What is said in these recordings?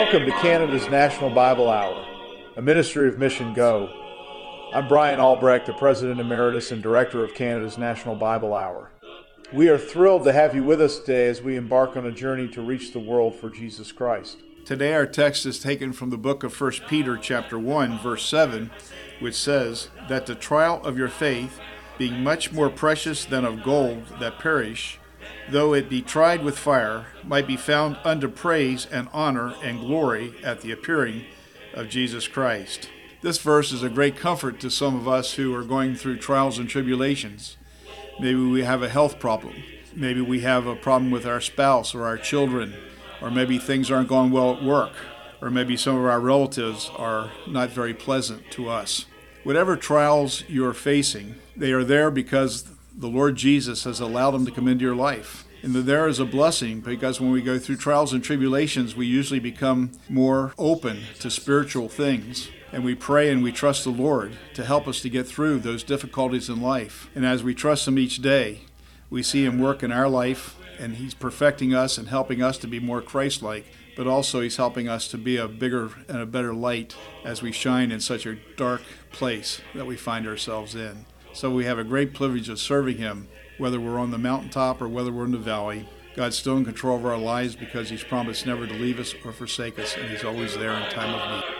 Welcome to Canada's National Bible Hour, a ministry of Mission Go. I'm Brian Albrecht, the President Emeritus and Director of Canada's National Bible Hour. We are thrilled to have you with us today as we embark on a journey to reach the world for Jesus Christ. Today our text is taken from the book of 1 Peter chapter 1, verse 7, which says, "That the trial of your faith, being much more precious than of gold that perish, though it be tried with fire, might be found unto praise and honor and glory at the appearing of Jesus Christ." This verse is a great comfort to some of us who are going through trials and tribulations. Maybe we have a health problem. Maybe we have a problem with our spouse or our children, or maybe things aren't going well at work, or maybe some of our relatives are not very pleasant to us. Whatever trials you're facing, they are there because the Lord Jesus has allowed them to come into your life. And there is a blessing because when we go through trials and tribulations, we usually become more open to spiritual things. And we pray and we trust the Lord to help us to get through those difficulties in life. And as we trust Him each day, we see Him work in our life, and He's perfecting us and helping us to be more Christ-like. But also He's helping us to be a bigger and a better light as we shine in such a dark place that we find ourselves in. So we have a great privilege of serving Him, whether we're on the mountaintop or whether we're in the valley. God's still in control of our lives because He's promised never to leave us or forsake us, and He's always there in time of need.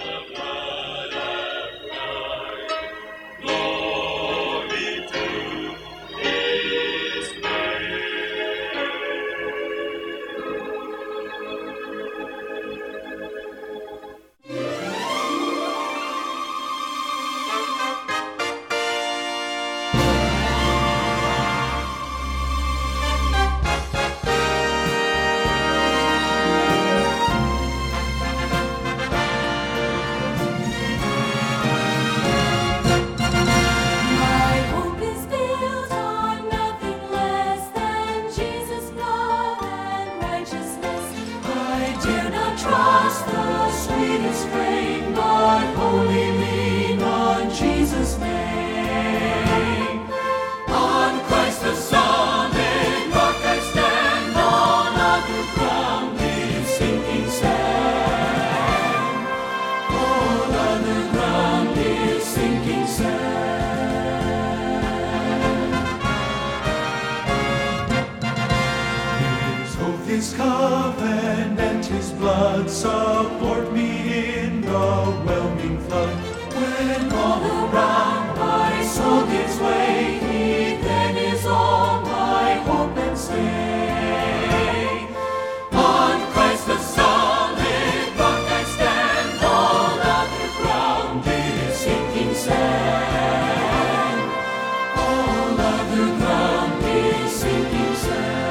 His covenant, His blood, support me in the whelming flood. When all around my soul gives way, He then is all my hope and stay. On Christ the solid rock I stand, all other ground is sinking sand. All other ground is sinking sand.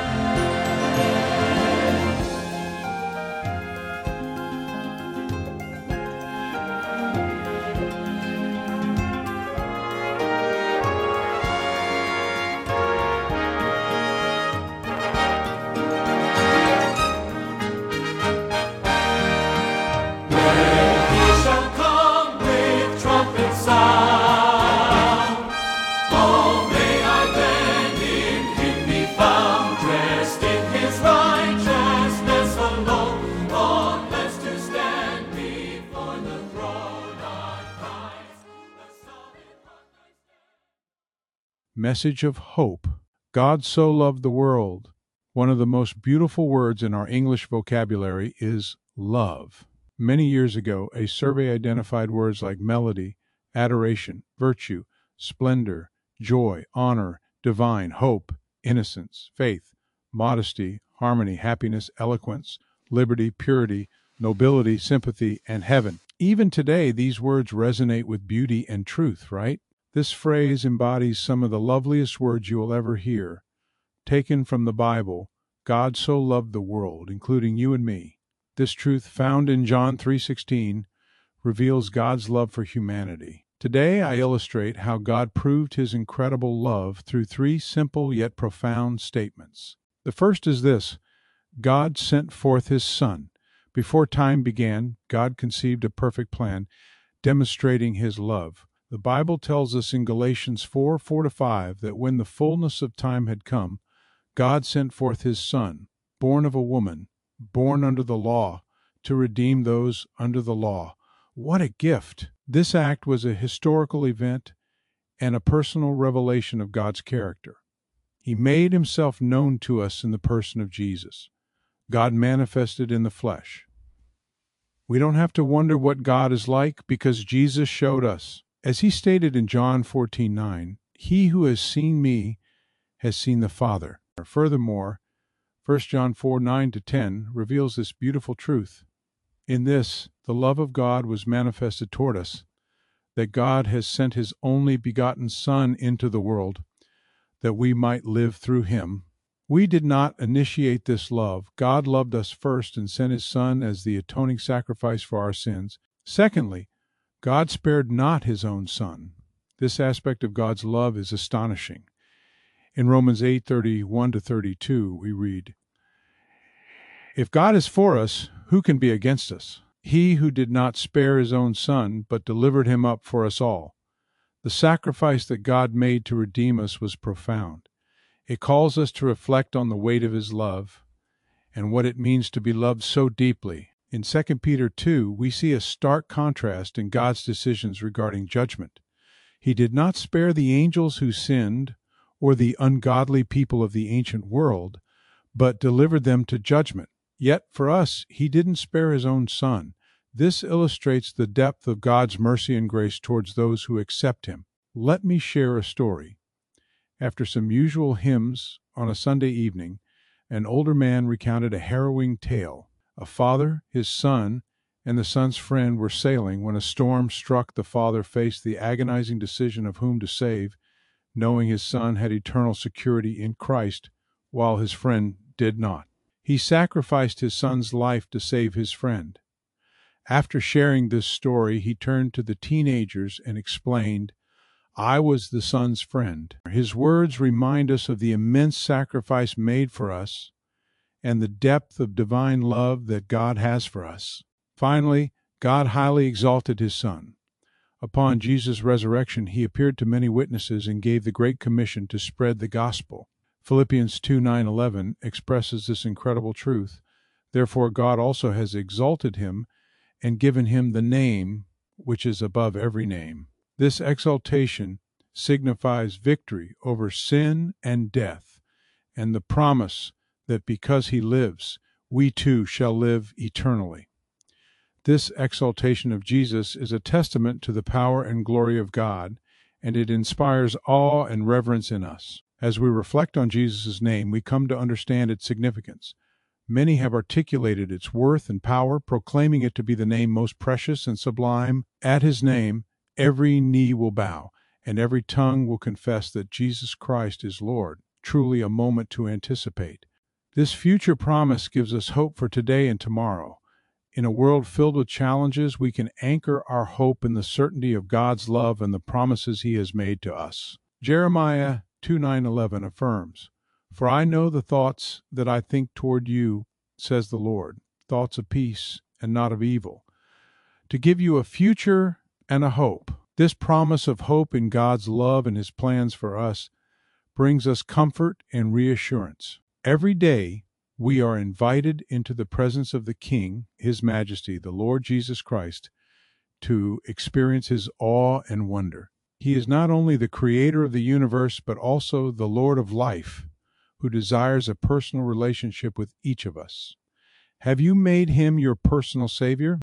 Message of hope. God so loved the world. One of the most beautiful words in our English vocabulary is love. Many years ago, a survey identified words like melody, adoration, virtue, splendor, joy, honor, divine, hope, innocence, faith, modesty, harmony, happiness, eloquence, liberty, purity, nobility, sympathy, and heaven. Even today, these words resonate with beauty and truth, right? This phrase embodies some of the loveliest words you will ever hear. Taken from the Bible, God so loved the world, including you and me. This truth, found in John 3:16, reveals God's love for humanity. Today, I illustrate how God proved His incredible love through three simple yet profound statements. The first is this: God sent forth His Son. Before time began, God conceived a perfect plan, demonstrating His love. The Bible tells us in Galatians 4:4-5 that when the fullness of time had come, God sent forth His Son, born of a woman, born under the law, to redeem those under the law. What a gift! This act was a historical event and a personal revelation of God's character. He made himself known to us in the person of Jesus, God manifested in the flesh. We don't have to wonder what God is like because Jesus showed us. As he stated in John 14:9, "He who has seen me has seen the Father." Furthermore, 1 John 4:9-10 reveals this beautiful truth. In this, the love of God was manifested toward us, that God has sent his only begotten Son into the world, that we might live through him. We did not initiate this love. God loved us first and sent his Son as the atoning sacrifice for our sins. Secondly, God spared not his own Son. This aspect of God's love is astonishing. In Romans 8:31-32, we read, "If God is for us, who can be against us? He who did not spare his own Son, but delivered him up for us all." The sacrifice that God made to redeem us was profound. It calls us to reflect on the weight of his love and what it means to be loved so deeply. In 2 Peter 2, we see a stark contrast in God's decisions regarding judgment. He did not spare the angels who sinned or the ungodly people of the ancient world, but delivered them to judgment. Yet for us, he didn't spare his own Son. This illustrates the depth of God's mercy and grace towards those who accept him. Let me share a story. After some usual hymns on a Sunday evening, an older man recounted a harrowing tale. A father, his son, and the son's friend were sailing when a storm struck. The father faced the agonizing decision of whom to save, knowing his son had eternal security in Christ, while his friend did not. He sacrificed his son's life to save his friend. After sharing this story, he turned to the teenagers and explained, "I was the son's friend." His words remind us of the immense sacrifice made for us and the depth of divine love that God has for us. Finally, God highly exalted his Son. Upon Jesus' resurrection, he appeared to many witnesses and gave the Great Commission to spread the gospel. Philippians 2:9-11 expresses this incredible truth. Therefore, God also has exalted him and given him the name which is above every name. This exaltation signifies victory over sin and death, and the promise that because he lives, we too shall live eternally. This exaltation of Jesus is a testament to the power and glory of God, and it inspires awe and reverence in us. As we reflect on Jesus' name, we come to understand its significance. Many have articulated its worth and power, proclaiming it to be the name most precious and sublime. At his name, every knee will bow, and every tongue will confess that Jesus Christ is Lord. Truly a moment to anticipate. This future promise gives us hope for today and tomorrow. In a world filled with challenges, we can anchor our hope in the certainty of God's love and the promises he has made to us. Jeremiah 2:9-11 affirms, "For I know the thoughts that I think toward you, says the Lord, thoughts of peace and not of evil, to give you a future and a hope." This promise of hope in God's love and his plans for us brings us comfort and reassurance. Every day, we are invited into the presence of the King, His Majesty, the Lord Jesus Christ, to experience his awe and wonder. He is not only the creator of the universe, but also the Lord of life, who desires a personal relationship with each of us. Have you made him your personal Savior?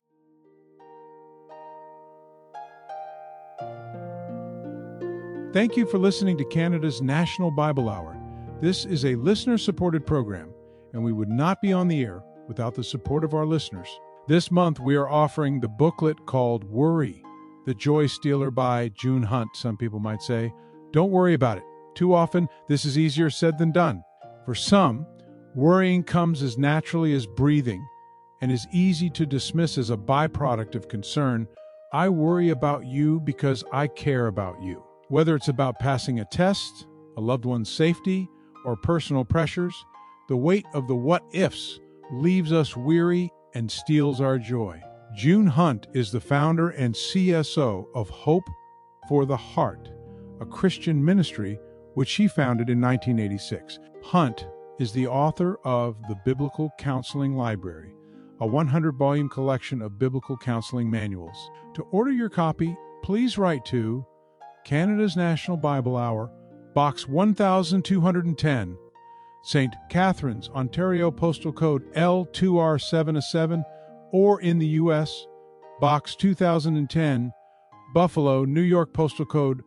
Thank you for listening to Canada's National Bible Hour. This is a listener-supported program, and we would not be on the air without the support of our listeners. This month, we are offering the booklet called Worry, the Joy Stealer by June Hunt, some people might say. Don't worry about it. Too often, this is easier said than done. For some, worrying comes as naturally as breathing and is easy to dismiss as a byproduct of concern. I worry about you because I care about you. Whether it's about passing a test, a loved one's safety, or personal pressures, the weight of the what-ifs leaves us weary and steals our joy. June Hunt is the founder and CSO of Hope for the Heart, a Christian ministry which she founded in 1986. Hunt is the author of The Biblical Counseling Library, a 100-volume collection of biblical counseling manuals. To order your copy, please write to Canada's National Bible Hour, Box 1210, St. Catharines, Ontario, postal code L2R707, or in the U.S., Box 2010, Buffalo, New York, postal code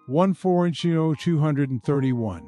140-231.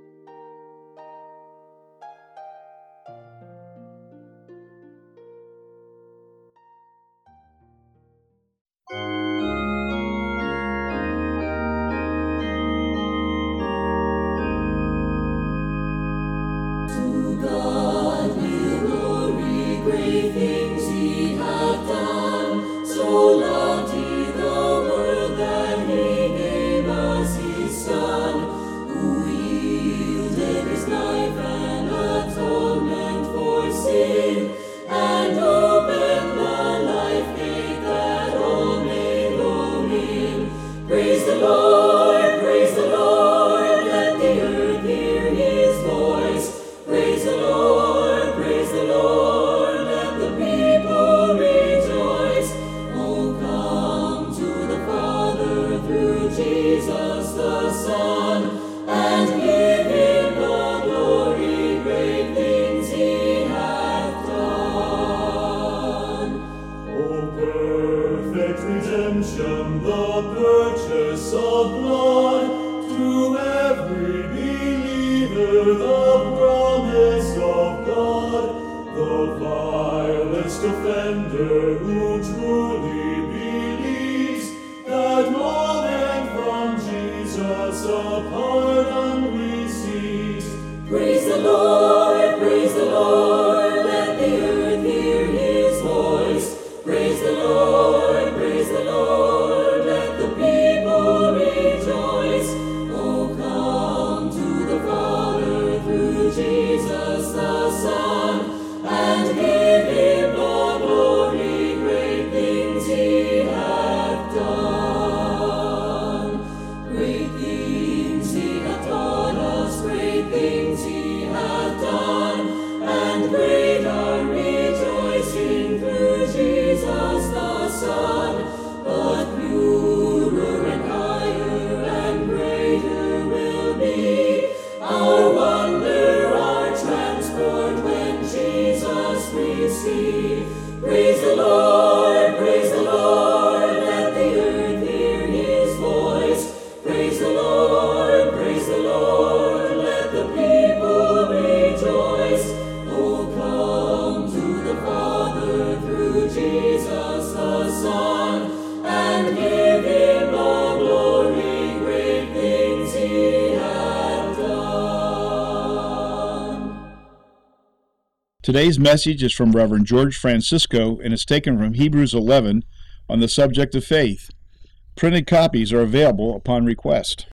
Today's message is from Reverend George Francisco and is taken from Hebrews 11 on the subject of faith. Printed copies are available upon request.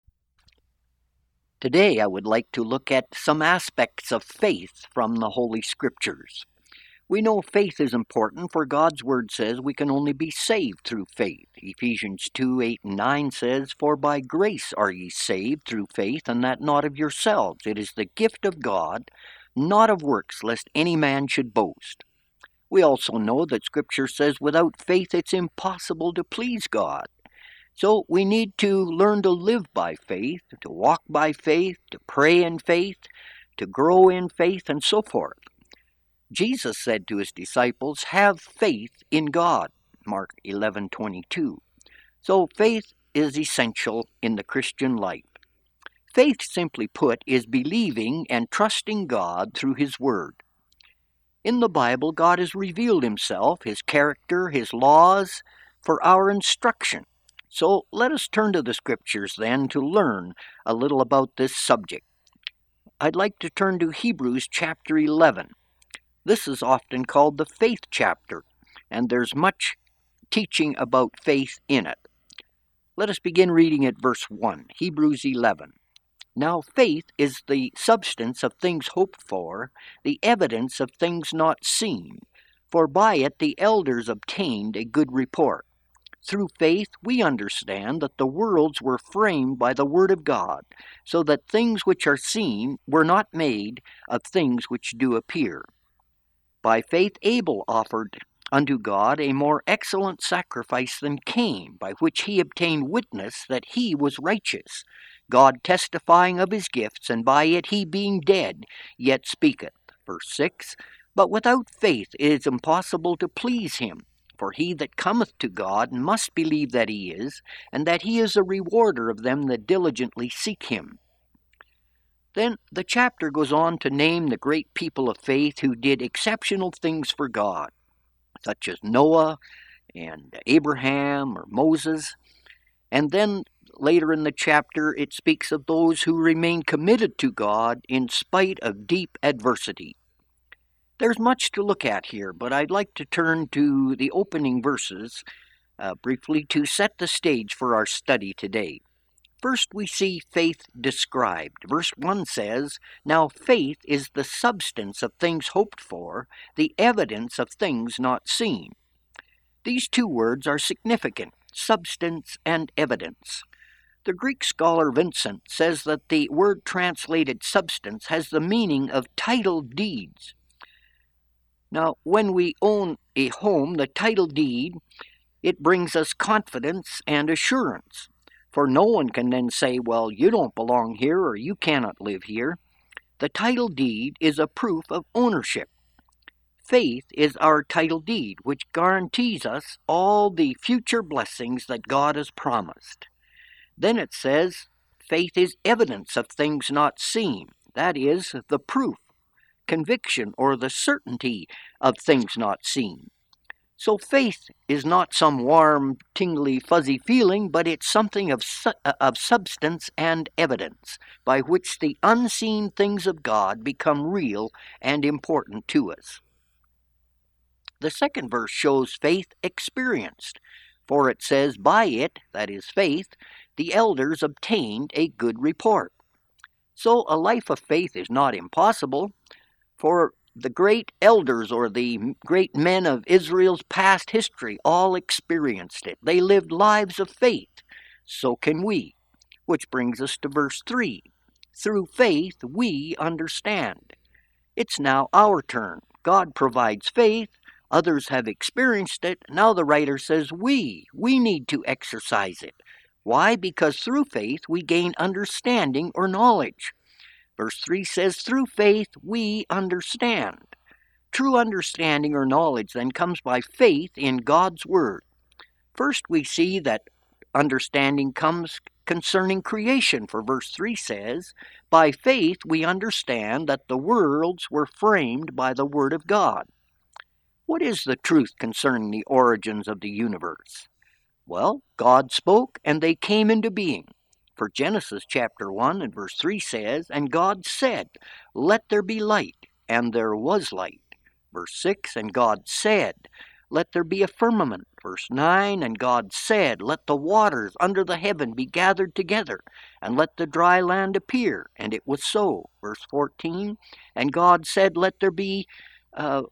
Today I would like to look at some aspects of faith from the Holy Scriptures. We know faith is important, for God's Word says we can only be saved through faith. Ephesians 2:8 and 9 says, "For by grace are ye saved through faith, and that not of yourselves. It is the gift of God, not of works, lest any man should boast." We also know that Scripture says without faith it's impossible to please God. So we need to learn to live by faith, to walk by faith, to pray in faith, to grow in faith, and so forth. Jesus said to his disciples, "Have faith in God," Mark 11:22. So faith is essential in the Christian life. Faith, simply put, is believing and trusting God through His Word. In the Bible, God has revealed Himself, His character, His laws, for our instruction. So let us turn to the Scriptures then to learn a little about this subject. I'd like to turn to Hebrews chapter 11. This is often called the faith chapter, and there's much teaching about faith in it. Let us begin reading at verse 1, Hebrews 11. "Now faith is the substance of things hoped for, the evidence of things not seen. For by it the elders obtained a good report. Through faith we understand that the worlds were framed by the word of God, so that things which are seen were not made of things which do appear. By faith Abel offered unto God a more excellent sacrifice than Cain, by which he obtained witness that he was righteous, God testifying of his gifts, and by it he being dead yet speaketh. Verse 6, But without faith it is impossible to please him. For he that cometh to God must believe that he is, and that he is a rewarder of them that diligently seek him. Then the chapter goes on to name the great people of faith who did exceptional things for God, such as Noah and Abraham or Moses. And then later in the chapter, it speaks of those who remain committed to God in spite of deep adversity. There's much to look at here, but I'd like to turn to the opening verses briefly to set the stage for our study today. First, we see faith described. Verse 1 says, Now faith is the substance of things hoped for, the evidence of things not seen. These two words are significant, substance and evidence. The Greek scholar Vincent says that the word translated substance has the meaning of title deeds. Now, when we own a home, the title deed, it brings us confidence and assurance. For no one can then say, well, you don't belong here or you cannot live here. The title deed is a proof of ownership. Faith is our title deed, which guarantees us all the future blessings that God has promised. Then it says, faith is evidence of things not seen. That is, the proof, conviction, or the certainty of things not seen. So faith is not some warm, tingly, fuzzy feeling, but it's something of substance and evidence, by which the unseen things of God become real and important to us. The second verse shows faith experienced, for it says, By it, that is faith, the elders obtained a good report. So a life of faith is not impossible, for the great elders or the great men of Israel's past history all experienced it. They lived lives of faith. So can we. Which brings us to verse 3. Through faith we understand. It's now our turn. God provides faith. Others have experienced it. Now the writer says we need to exercise it. Why? Because through faith we gain understanding or knowledge. Verse 3 says, Through faith we understand. True understanding or knowledge then comes by faith in God's Word. First we see that understanding comes concerning creation, for verse 3 says, By faith we understand that the worlds were framed by the Word of God. What is the truth concerning the origins of the universe? Well, God spoke and they came into being. For Genesis chapter 1 and verse 3 says, And God said, Let there be light, and there was light. Verse 6, And God said, Let there be a firmament. Verse 9, And God said, Let the waters under the heaven be gathered together, and let the dry land appear. And it was so. Verse 14, And God said, Let the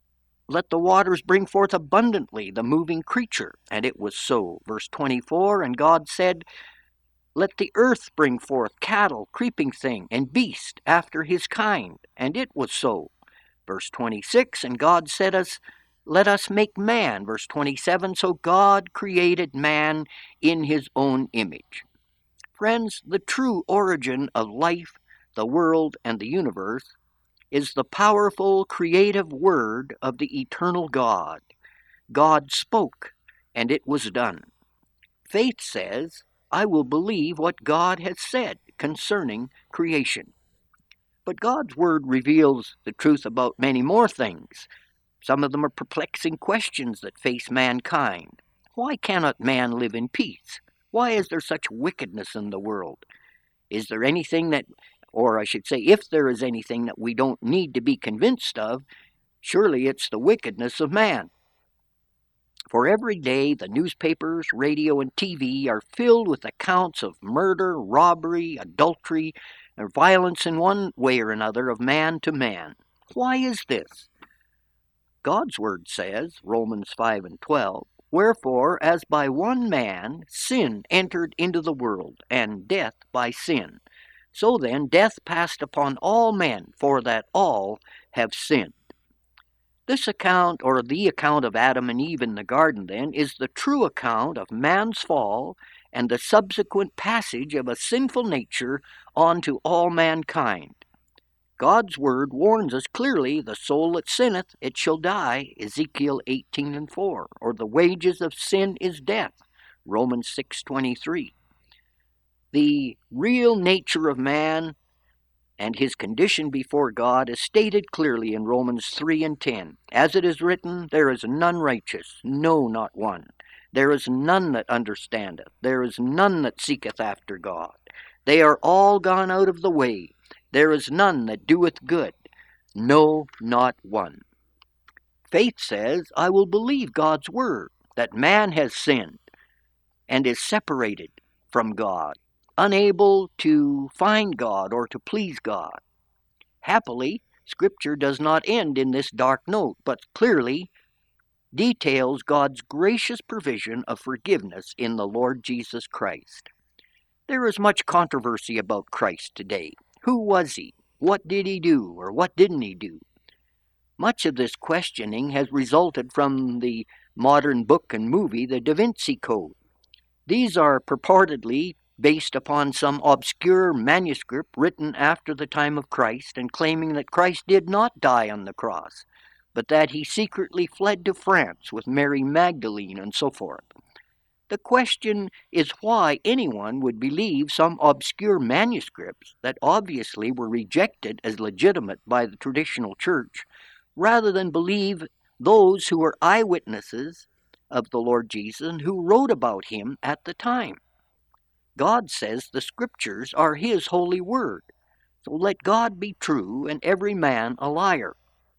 waters bring forth abundantly the moving creature. And it was so. Verse 24, And God said, Let the earth bring forth cattle, creeping thing, and beast after his kind. And it was so. Verse 26, And God said Let us make man. Verse 27, So God created man in his own image. Friends, the true origin of life, the world, and the universe is the powerful creative word of the eternal God. God spoke, and it was done. Faith says, I will believe what God has said concerning creation. But God's Word reveals the truth about many more things. Some of them are perplexing questions that face mankind. Why cannot man live in peace? Why is there such wickedness in the world? Is there anything that, or I should say, if there is anything that we don't need to be convinced of, surely it's the wickedness of man. For every day, the newspapers, radio, and TV are filled with accounts of murder, robbery, adultery, and violence in one way or another of man to man. Why is this? God's Word says, Romans 5 and 12, Wherefore, as by one man sin entered into the world, and death by sin. So then death passed upon all men, for that all have sinned. This account, or the account of Adam and Eve in the garden, then, is the true account of man's fall and the subsequent passage of a sinful nature onto all mankind. God's word warns us clearly, the soul that sinneth, it shall die, Ezekiel 18:4, or the wages of sin is death, Romans 6:23. The real nature of man and his condition before God is stated clearly in Romans 3:10. As it is written, there is none righteous, no, not one. There is none that understandeth, there is none that seeketh after God. They are all gone out of the way. There is none that doeth good, no, not one. Faith says, I will believe God's word, that man has sinned and is separated from God, unable to find God or to please God. Happily, Scripture does not end in this dark note, but clearly details God's gracious provision of forgiveness in the Lord Jesus Christ. There is much controversy about Christ today. Who was he? What did he do, or what didn't he do? Much of this questioning has resulted from the modern book and movie, The Da Vinci Code. These are purportedly based upon some obscure manuscript written after the time of Christ and claiming that Christ did not die on the cross, but that he secretly fled to France with Mary Magdalene and so forth. The question is why anyone would believe some obscure manuscripts that obviously were rejected as legitimate by the traditional church, rather than believe those who were eyewitnesses of the Lord Jesus and who wrote about him at the time. God says the Scriptures are his holy word, so let God be true and every man a liar.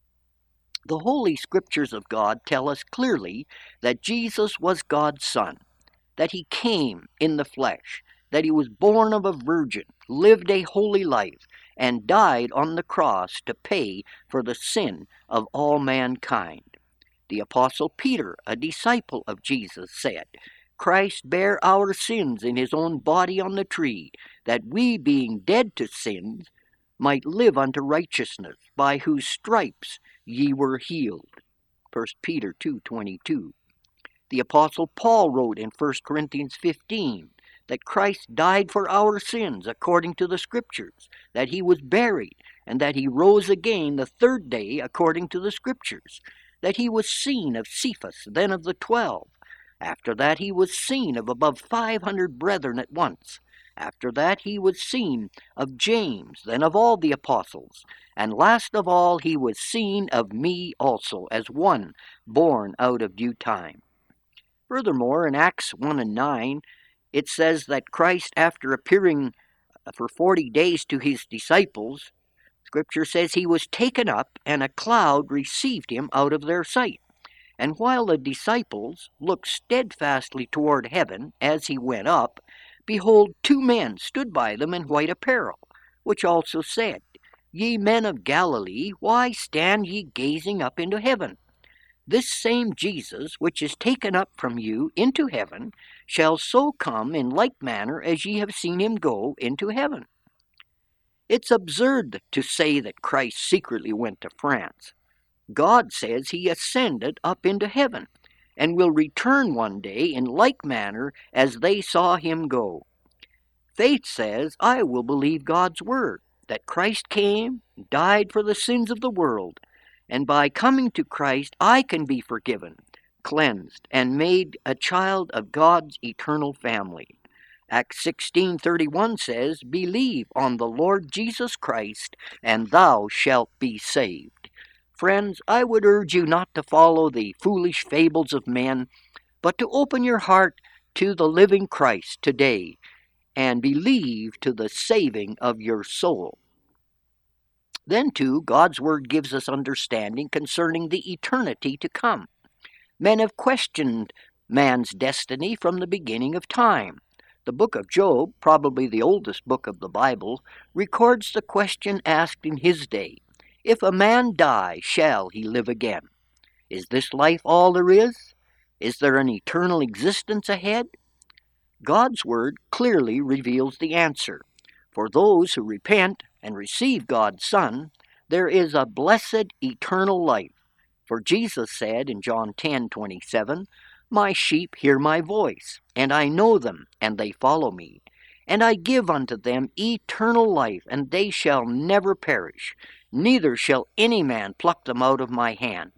The Holy Scriptures of God tell us clearly that Jesus was God's Son, that he came in the flesh, that he was born of a virgin, lived a holy life, and died on the cross to pay for the sin of all mankind. The Apostle Peter, a disciple of Jesus, said, Christ bare our sins in his own body on the tree, that we, being dead to sins, might live unto righteousness, by whose stripes ye were healed. 1 Peter 2:22. The Apostle Paul wrote in 1 Corinthians 15 that Christ died for our sins according to the Scriptures, that he was buried, and that he rose again the third day according to the Scriptures, that he was seen of Cephas, then of the 12. After that he was seen of above 500 brethren at once. After that he was seen of James, then of all the apostles. And last of all he was seen of me also, as one born out of due time. Furthermore, in Acts 1:9, it says that Christ, after appearing for 40 days to his disciples, Scripture says he was taken up, and a cloud received him out of their sight. And while the disciples looked steadfastly toward heaven as he went up, behold, 2 men stood by them in white apparel, which also said, Ye men of Galilee, why stand ye gazing up into heaven? This same Jesus, which is taken up from you into heaven, shall so come in like manner as ye have seen him go into heaven. It's absurd to say that Christ secretly went to France. God says he ascended up into heaven, and will return one day in like manner as they saw him go. Faith says, I will believe God's word, that Christ came, died for the sins of the world, and by coming to Christ, I can be forgiven, cleansed, and made a child of God's eternal family. Acts 16:31 says, Believe on the Lord Jesus Christ, and thou shalt be saved. Friends, I would urge you not to follow the foolish fables of men, but to open your heart to the living Christ today, and believe to the saving of your soul. Then, too, God's Word gives us understanding concerning the eternity to come. Men have questioned man's destiny from the beginning of time. The book of Job, probably the oldest book of the Bible, records the question asked in his day, If a man die, shall he live again? Is this life all there is? Is there an eternal existence ahead? God's Word clearly reveals the answer. For those who repent and receive God's Son, there is a blessed eternal life, For Jesus said in John 10:27, My sheep hear my voice, and I know them, and they follow me. And I give unto them eternal life, and they shall never perish, neither shall any man pluck them out of my hand.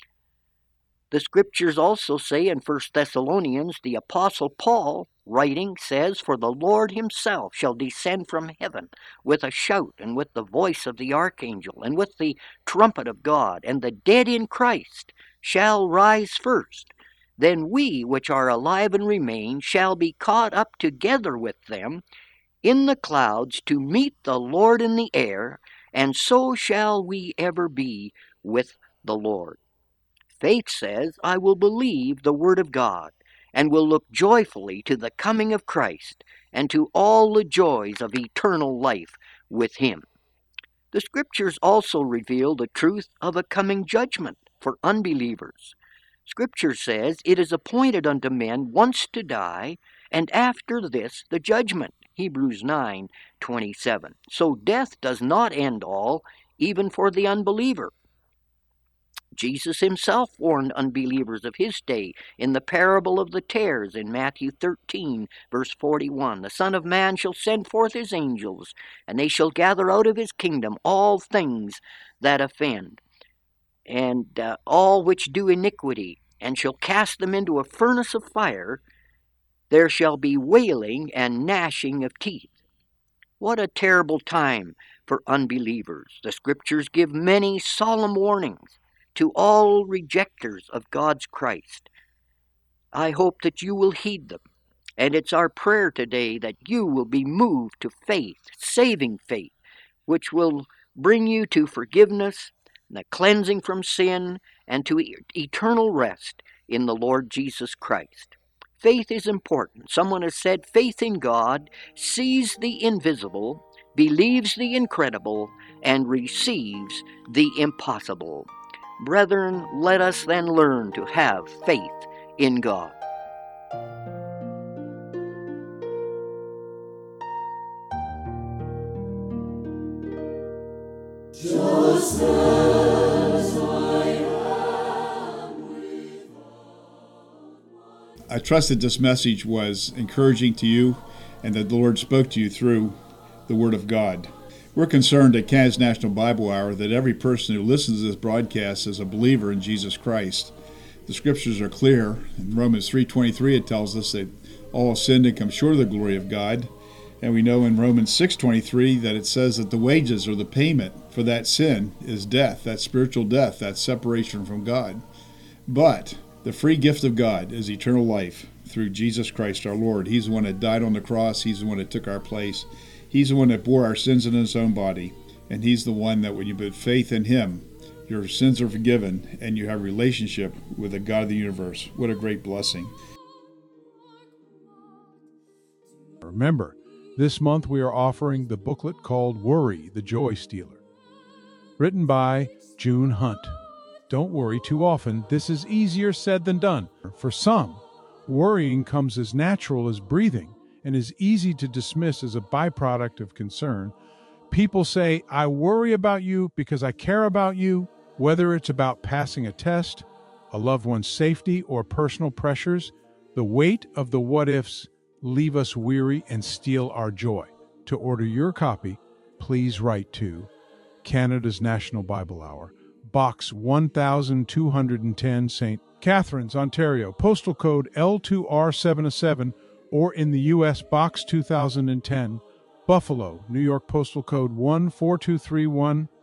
The scriptures also say in 1 Thessalonians, the Apostle Paul, writing, says, For the Lord himself shall descend from heaven with a shout, and with the voice of the archangel, and with the trumpet of God, and the dead in Christ shall rise first. Then we which are alive and remain shall be caught up together with them in the clouds to meet the Lord in the air, and so shall we ever be with the Lord. Faith says, I will believe the word of God, and will look joyfully to the coming of Christ, and to all the joys of eternal life with him. The scriptures also reveal the truth of a coming judgment for unbelievers. Scripture says, It is appointed unto men once to die, and after this the judgment. Hebrews 9:27. So death does not end all, even for the unbeliever. Jesus himself warned unbelievers of his day in the parable of the tares in Matthew 13, verse 41. The Son of Man shall send forth his angels, and they shall gather out of his kingdom all things that offend, and all which do iniquity, and shall cast them into a furnace of fire. There shall be wailing and gnashing of teeth. What a terrible time for unbelievers. The scriptures give many solemn warnings to all rejectors of God's Christ. I hope that you will heed them, and it's our prayer today that you will be moved to faith, saving faith, which will bring you to forgiveness, the cleansing from sin, and to eternal rest in the Lord Jesus Christ. Faith is important. Someone has said, faith in God sees the invisible, believes the incredible, and receives the impossible. Brethren, let us then learn to have faith in God. Just as I am I trust that this message was encouraging to you and that the Lord spoke to you through the Word of God. We're concerned at Canada's National Bible Hour that every person who listens to this broadcast is a believer in Jesus Christ. The scriptures are clear. In Romans 3:23 it tells us that all have sinned and come short of the glory of God. And we know in Romans 6:23 that it says that the wages or the payment for that sin is death, that spiritual death, that separation from God. But the free gift of God is eternal life through Jesus Christ our Lord. He's the one that died on the cross. He's the one that took our place. He's the one that bore our sins in his own body. And he's the one that when you put faith in him, your sins are forgiven and you have a relationship with the God of the universe. What a great blessing. Remember, this month we are offering the booklet called Worry, the Joy Stealer, written by June Hunt. Don't worry too often. This is easier said than done. For some, worrying comes as natural as breathing and is easy to dismiss as a byproduct of concern. People say, I worry about you because I care about you, whether it's about passing a test, a loved one's safety, or personal pressures. The weight of the what-ifs leave us weary and steal our joy. To order your copy, please write to Canada's National Bible Hour, Box 1210, St. Catharines, Ontario, postal code L2R707, or in the U.S. Box 2010, Buffalo, New York, postal code 14231,